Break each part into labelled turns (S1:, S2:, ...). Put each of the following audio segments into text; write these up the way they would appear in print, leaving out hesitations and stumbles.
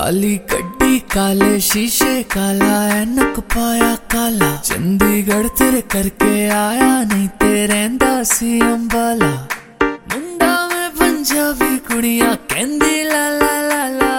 S1: काली गड्डी काले शीशे काला ऐनक पाया काला चंडीगढ़ तेरे करके आया नहीं तेरे सी अंबाला मुंडा में पंजाबी कुड़ियां कहंदी ला ला ला ला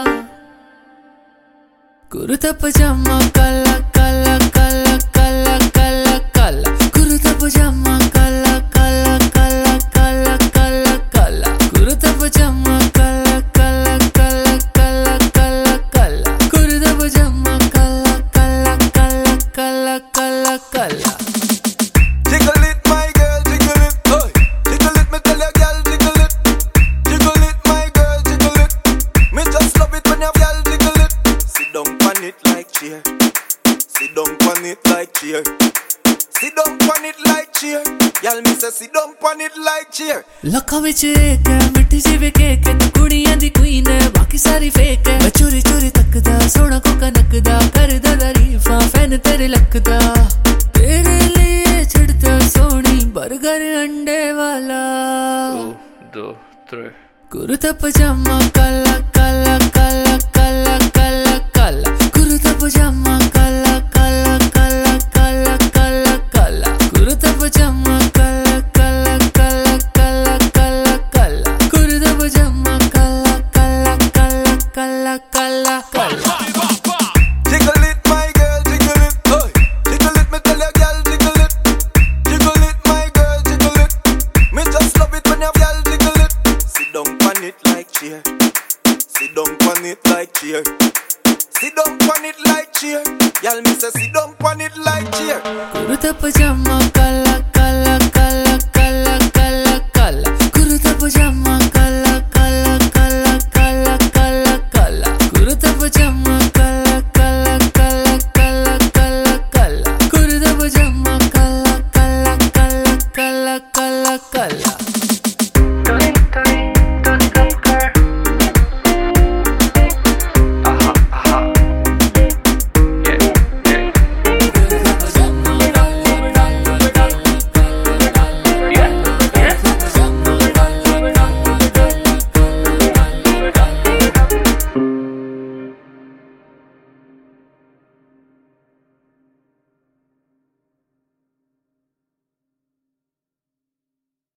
S1: कुर्ता पजामा काला काला काला काला काला काला कुर्ता पजामा काला काला काला काला काला काला कुर्ता पजामा काला काला काला काला काला काला कुर्ता पजामा काला काला काला काला काला काला
S2: Jiggle it, my girl, jiggle it, oi. Jiggle it, me tell ya, girl, jiggle it. Jiggle it, my girl, jiggle it. Me just love it when your girl jiggle it. Sit down on it like chair. Sit down on it like chair. Sit down on it like chair. Y'all me say sit down on it like chair.
S1: लखा विच एक है मिठी सी वे cake है तू कुड़ियां दी queen है बाकी सारी फेक है मैं चोरी चोरी तकदा सोना को कनकदा करदा तारीफां फैन तेरे लकदा तेरे लिए छड़ता सोनी बर्गर अंडे वाला
S3: 1, 2, 3
S1: कुर्ता पजामा काला काला काला काला काला काला कुर्ता पजामा काला काला काला काला काला काला कुर्ता पजामा काला काला काला काला काला काला कुर्ता पजामा काला काला काला काला काला काला
S2: Jiggle it, my girl, jiggle it, oi. Jiggle it, me tell ya, girl, jiggle it. Jiggle it, my girl, jiggle it. Me just love it when your girl jiggle it. Sit down on it like chair. Sit down on it like chair. Sit down on it like chair. Y'all me say sit down on it like chair.
S1: Kurta पजामा काला काला काला